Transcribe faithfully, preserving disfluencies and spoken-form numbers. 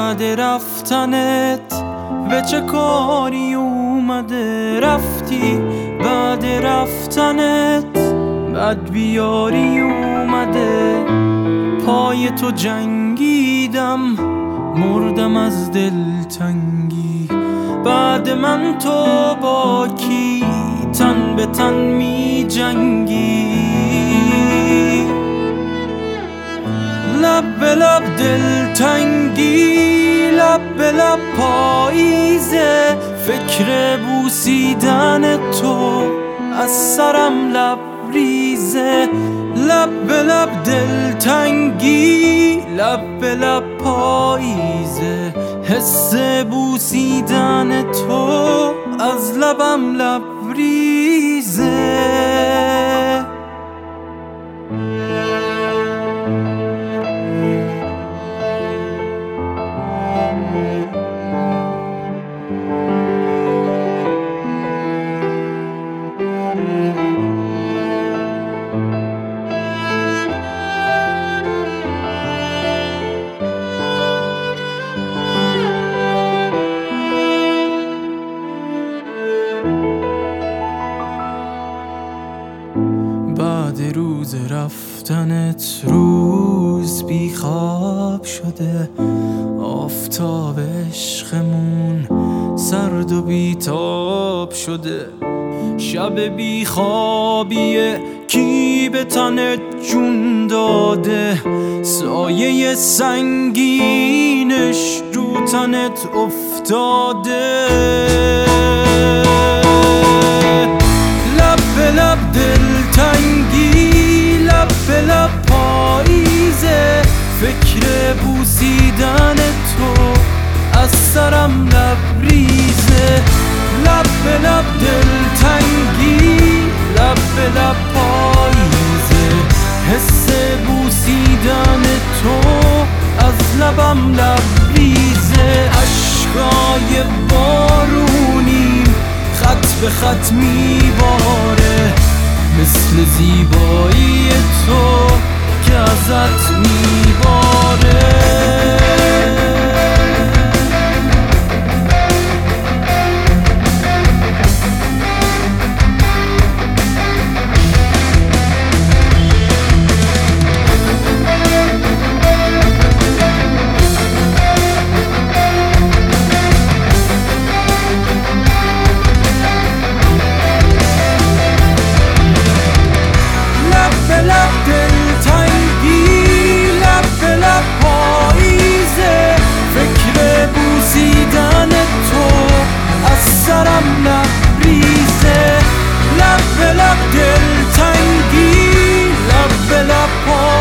بعد رفتنت به چه کاری اومده؟ رفتی بعد رفتنت بد بیاری اومده. پای تو جنگیدم مردم از دلتنگی. بعد من تو با کی تن به تن می جنگی؟ لب به لب دلتنگی، لب به لب پاییزه. فکر بوسیدن تو از سرم لبریزه. لب به لب دلتنگی، لب به لب پاییزه. حس بوسیدن تو از لبم لبریزه. بعد روز رفتنت روز بی خواب شده. آفتاب عشقمون سرد و بی تاب شده. شب بی خوابیه کی به تنت جون داده؟ سایه سنگینش رو تنت افتاده. لب به لب دلتنگی، لب به لب پاییزه. فکر بوسیدن تو از سرم لبریزه. لب به لب دلتنگی، لب به لب پاییزه. حس بوسیدن تو از لبم لبریزه. اشکای بارونی خط به خط میباره، مثل زیبایی تو که ازت میباره. لب به لب دلتنگی، لب به لب